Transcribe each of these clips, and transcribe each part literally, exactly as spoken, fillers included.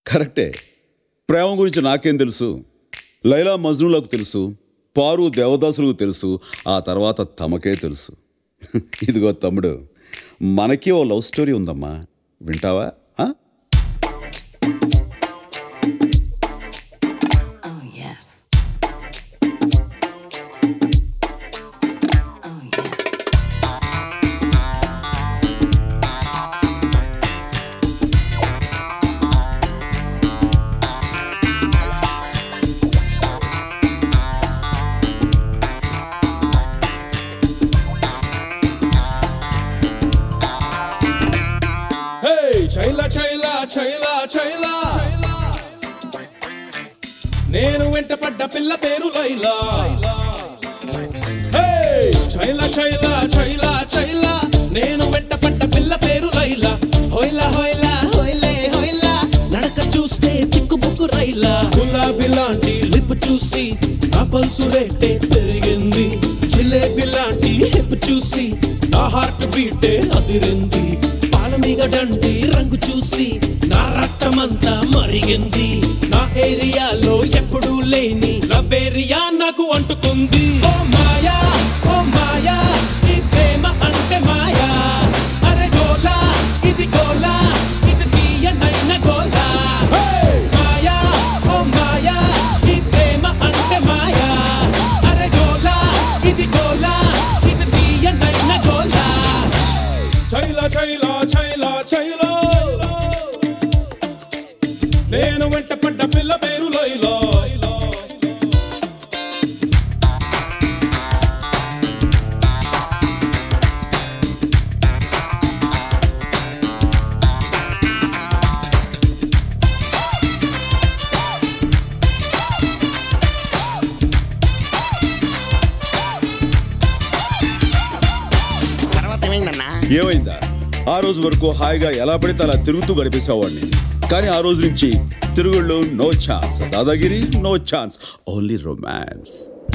కరెక్టే. ప్రేమ గురించి నాకేం తెలుసు? లైలా మజ్నూలకు తెలుసు, పారు దేవదాసులకు తెలుసు, ఆ తర్వాత తమకే తెలుసు. ఇదిగో తమ్ముడు, మనకి ఓ లవ్ స్టోరీ ఉందమ్మా, వింటావా? చైలా చైలా చైలా చైలా నేను వెంట పడ్డ పిల్ల పేరు లైలా. చైలా చైలా చైలా చైలా నేను వెంట పడ్డ పిల్ల పేరు లైలా. హోయిలా హోయిలా హోయిలే హోయిలా నడక చూస్తే చిక్కు బుక్కు రైలా. గులాబీ లాంటి లిప్ చూసి నా పల్సు రేటే పెరిగింది. జిలేబీ లాంటి హిప్ చూసి నా హార్ట్ బీటే అదిరింది. పాలమిగడంటి రంగు చూసి నా రక్తమంతా మరిగింది. నా ఏరియాలో ఎప్పుడూ లేని లవ్వేరియా నాకు అంటుకుంది. ఓ మాయా ఓ మాయా ఈ ప్రేమ అంటే మాయా. అరే గోలా ఇది గోలా ఇది తీయనైన గోలా. మాయా ఓ మాయా ఈ ప్రేమ అంటే మాయా. అరే గోలా ఇది గోలా ఇది తీయనైన గోలా. చైలా చైలా చైలా చైలా నేను వెంట పడ్డ పిల్ల పేరు లైలా. ఏమైందా? ఆ రోజు వరకు హాయిగా ఎలా పడితే అలా తిరుగుతూ గడిపేసేవాడిని. కానీ ఆ రోజు నుంచి తిరుగుళ్ళు no chance, dadagiri no chance, only romance.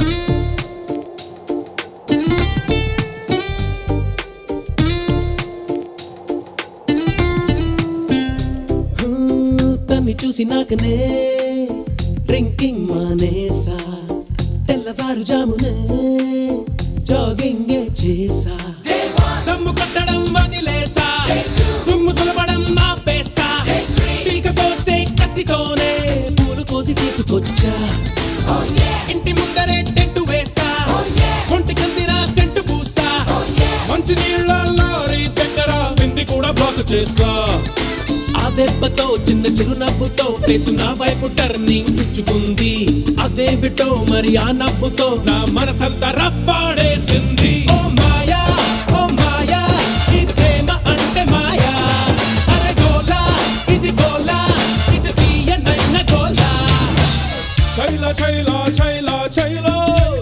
తన్ని చూసి నాకనే డ్రింకింగ్ మానేసా. తెల్లవారు జామునే జాగింగ్ చేసా. దమ్ము కట్టడం వదిలేసా. దుమ్ము తులపడం ఆపేసా. పీక కోసే కత్తితోనే పూలు కోసి తీసుకొచ్చా. ఇంటి ముందరే టెంటు వేసా. ఒంటి కందిన సెంటు పూసా. మంచి నీళ్ళ లారీ దగ్గర వింది కూడా బ్లాక్ చేసా. ఆ దెబ్బతో చిన్న చిరునవ్వుతో ఫేసు నా వైపు టర్నింగ్ ఇచ్చుకుంది. అదే విటో మరి ఆ నవ్వుతో నా మనసంతా రఫ్ఫాడేసింది. ఓ మాయా ఓ మాయా ఈ ప్రేమ అంటే మాయా. అరే గోలా ఇది గోలా ఇది తీయనైన గోలా. చైలా చైలా చైలా చైలా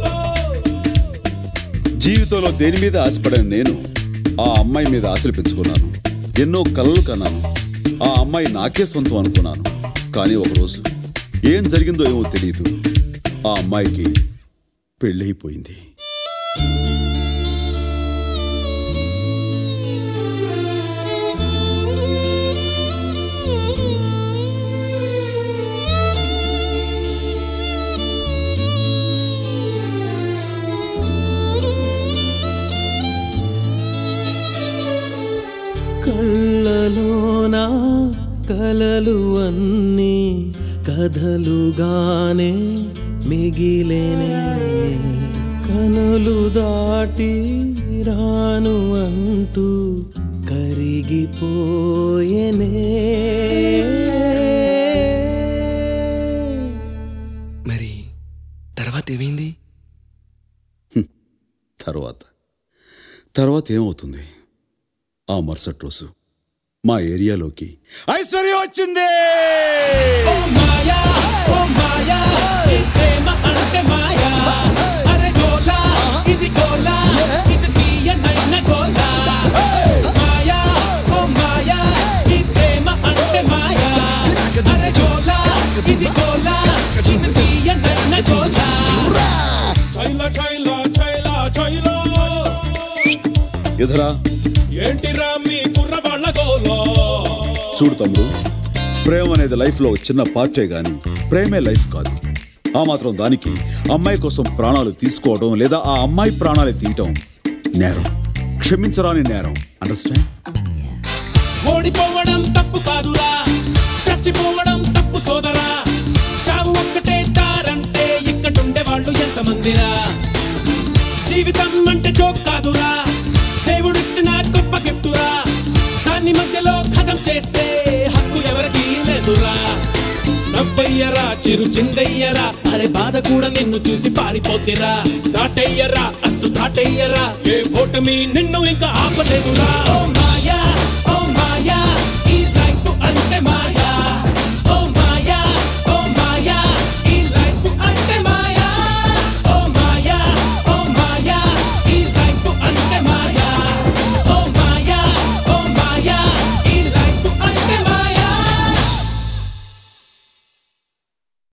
జీవితంలో దేని మీద ఆశపడాను నేను ఆ అమ్మాయి మీద ఆశలు పెంచుకున్నాను. ఎన్నో కలలు కన్నాను. ఆ అమ్మాయి నాకే సొంతం అనుకున్నాను. కానీ ఒకరోజు ఏం జరిగిందో ఏమో తెలియదు, ఆ అమ్మాయికి పెళ్ళైపోయింది. కళ్ళలోనా కలలు అన్నీ కథలుగానే మిగిలేనే. కనులు దాటి రాను అంటూ కరిగిపోయేనే. మరి తర్వాత ఏమైంది? తర్వాత తర్వాత ఏమవుతుంది? ఆ మరుసటి రోజు మా ఏరియాలోకి ఐశ్వర్య వచ్చింది. ఓ మాయా ఓ మాయా ఈ ప్రేమ అంటే మాయా. అరే గోలా ఇది గోలా ఇది తీయనైన గోలా. మాయా ఓ మాయా ఈ ప్రేమ అంటే మాయా. అరే గోలా ఇది గోలా ఇది తీయనైన గోలా. చైలా చైలా చైలా చైలా ఎదురా ఏంటిరా మీ కుర్రవాళ్ళ గోలా. చూడు తమ్ముడు, ప్రేమ అనేది లైఫ్లో ఒక చిన్న పార్టే గాని ప్రేమే లైఫ్ కాదు. ఆ మాత్రం దానికి అమ్మాయి కోసం ప్రాణాలు తీసుకోవడం లేదా ఆ అమ్మాయి ప్రాణాలు తీయటం నేరం, క్షమించరాని నేరం. అండర్స్టాండ్? ఓడిపోవడం తప్పు కాదురా, చచ్చిపోవడం తప్పు సోదరా. చావు ఒక్కటే దారంటే ఇక్కడుండే వాళ్ళు ఎంతమందిరా. జీవితం అంటే జోక్ కాదురా, దేవుడిచ్చిన గొప్ప గిఫ్టురా. దాన్ని మధ్యలో ఖతం చేసే హక్కు ఎవరికి లేదురా. నవ్వయ్యరా, చిరు చిందయ్యరా, అరే బాధ కూడా నిన్ను చూసి పారిపోతేరా. దాటయ్యరా, అత్తు దాటయ్యరా, ఏ ఓటమి నిన్ను ఇంకా ఆపలేదురా.